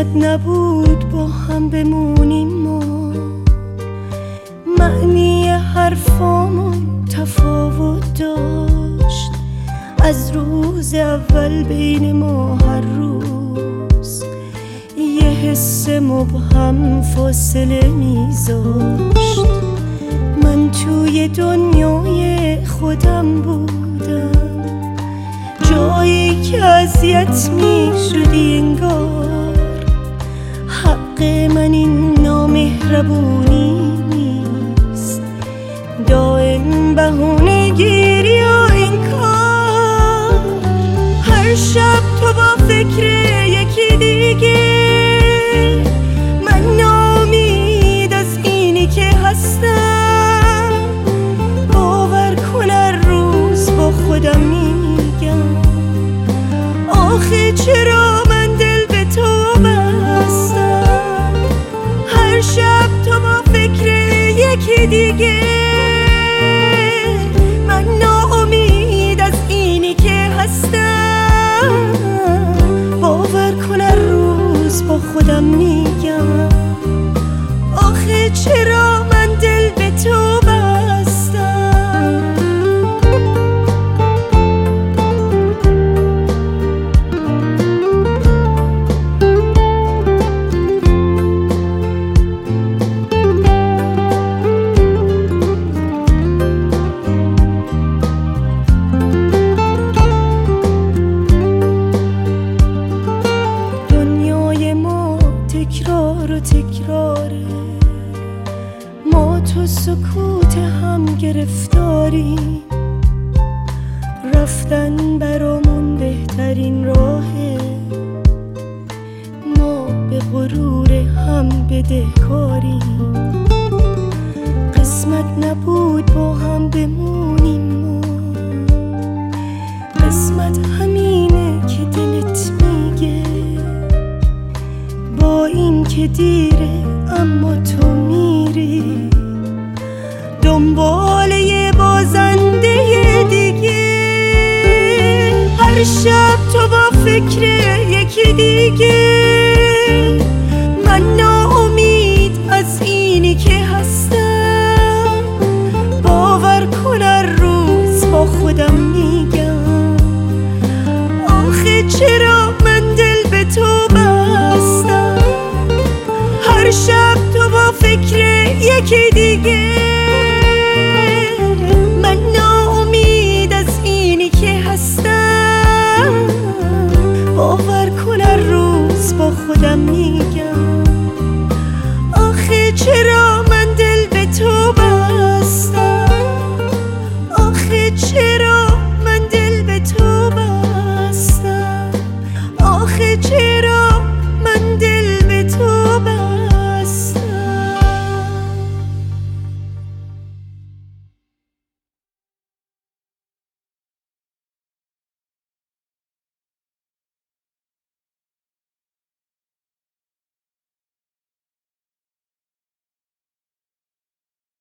نبود با هم بمونیم ما، معنی حرفامون تفاوت داشت. از روز اول بین ما هر روز یه حس مبهم فاصله میذاشت. من توی دنیای خودم بودم، جایی که اذیت میشدی انگار. حق من این نامهربونی نیست، دائم بهونه گیری و این کار. هر شب تو با فکر یکی دیگه، من ناامید از اینی که هستم. باور کن هر روز با خودم میگم، آخه چرا من دل به تو بستم. هر شب تو با فکر یکی دیگه، من ناامید از اینی که هستم. باور کن هر روز با خودم میگم، آخه چرا من دل به تو بستم. تکرار و تکراره، ما تو سکوت هم گرفتاریم. رفتن برامون بهترین راهه، ما به غرور هم بدهکاریم. قسمت نبود با هم بمونیم ما، قسمت همینه که دلت میگه. با این که دیره اما تو میری دنبال یه بازنده دیگه. هر شب تو با فکر یکی دیگه، من ناامید از اینی که هستم. باور کن هر روز با خودم میگم، آخه چرا من دل به تو بستم. هر شب تو با فکر یکی دیگه،